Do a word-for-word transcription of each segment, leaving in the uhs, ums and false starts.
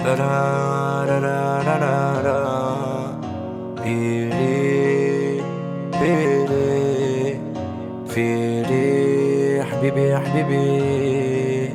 لا لا لا لا لا لا لا. فيلي فيلي فيلي حبيبي يا حبيبي،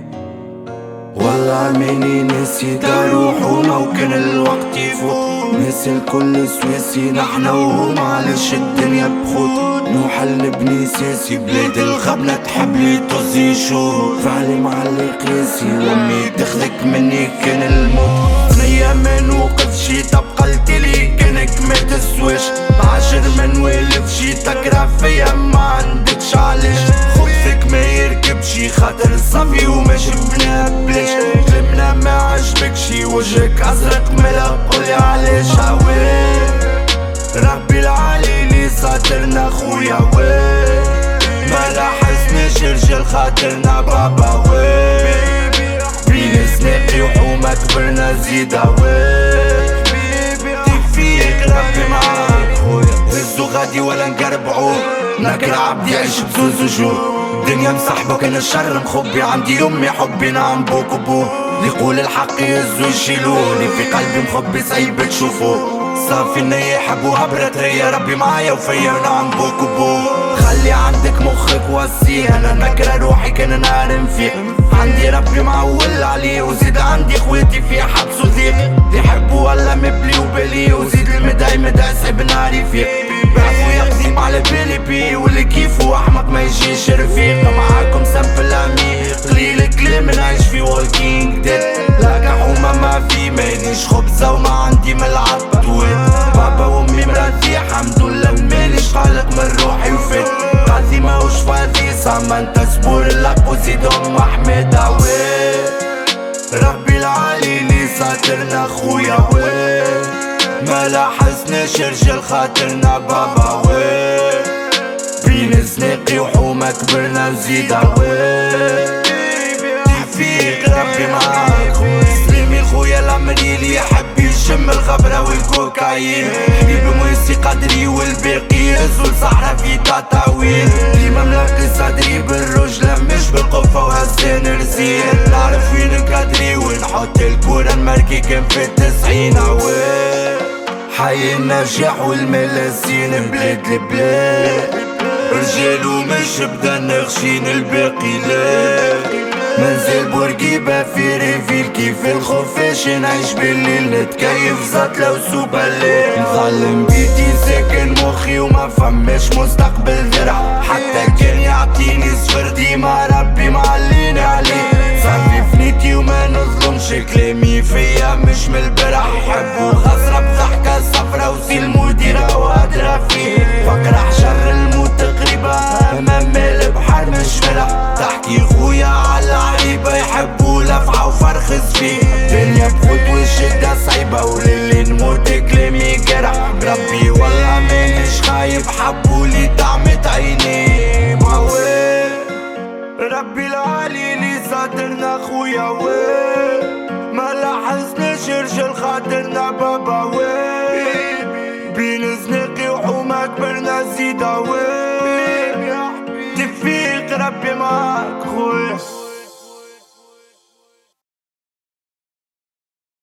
والله مني نسيت اروح وممكن الوقت يفوت، نسي الكل سويسي نحنا وهو معلش الدنيا بخوت، نوحل نبني سياسي بلاد الخبنة تحب لي طزي شو فعلي معلي قياسي، وامي تاخذك مني كان الموت، ثنية ما نوقف شي طب قلتلي كانك ما تسواش، عشر من والف شي تكره فيا ما عندكش علاش، خبثك ما يركبشي خاطر صافي وما شفنا بلاش، كلمنا ما عجبكشي وجهك ازرق ملا قولي علاش، عوين ربي العالي لي ساترنا خويا وين، ما لاحظناش رجال خاطرنا بابا وين، بين سناقي وحومة كبرنا زيدا وين، تفيق ربي معاك خويا، هزو غادي ولا نقربعوه، ناكل عبد يعيش بزوز وجوه، الدنيا مصاحبك انا الشر مخبي، عندي امي حبي نعم بوك وبوه، اللي يقول الحق يهزو يشيلوه، اللي في قلبي مخبي صعيب تشوفوه، صافي اني يحبوها برترية ربي معايا وفيا نعم بوك وبوه، خلي عندك مخك وسيه، انا نكره روحي كان نهار نفيق، عندي ربي معول عليه، وزيد عندي خواتي في حبس وضيق، اللي يحبوا ولا مبلي وبالي، وزيد المدعي مدعي صعب نهار يفيق، بعفو يقديم على بالي بي، واللي كيفو احمق ما يجيش رفيق، معاكم سامبل عميق، قليل كلام نعيش في والكينج ديد، لا كحومة ما في مانيش خبزة وما عندي ملعب طويل، بابا وامي مراتي حمد لله ماليش قلق من روحي وفات، قاضي ماهوش فاضي سما انت صبور اللق وزيد ام احمد عوين، ربي العالي لي ساترنا خويا وين، ما لاحظناش رجال خاطرنا بابا وين، بين سناقي وحومة كبرنا وزيدا وين، تفيق ربي معاك خويا، سليمي خويا العمري لي يحب يشم الخبرة والكوكايين، حبيبي مويسي قدري والباقي يهزو الصحرا في تطاوين، ديما ملاقي صدري بالرجلة مش بالقفة وهزان رزين، نعرف وين نكادري ونحط الكورة الماركي كان في التسعين عوين، حي النجاح والملاسين بلاد البلاد، رجال ومش بدا نغشين الباقي لا، منزل بورقيبة في ريفيل كيف الخفاش، نعيش بالليل نتكيف زات لو سوبا الليل، نظلم بيتي ساكن مخي وما فماش مستقبل درع، حتى كان يعطيني صفر ديما ربي معليني عليه، صافي فنيتي وما نظلمش كلامي فيا مش من البرح، يحبوا خسرة بضحكة صفرة وسي المديرة وادرى فيه، فقرح شر الموت قريبة امام البحر مش ملح، تحكي خويا على عيبة يحبوا لفعة وفرخز فيه، دنيا بخوت والشدة صعيبة وللي نموت كلامي جرح، ربي والله مانيش خايب حبولي طعمت عيني موال، ربي العالي لي ساترنا خويا وين، ما لاحظناش رجال خاطرنا بابا وين، بين زناقي وحومة كبرنا زيدا وين، تفيق ربي معاك خويا.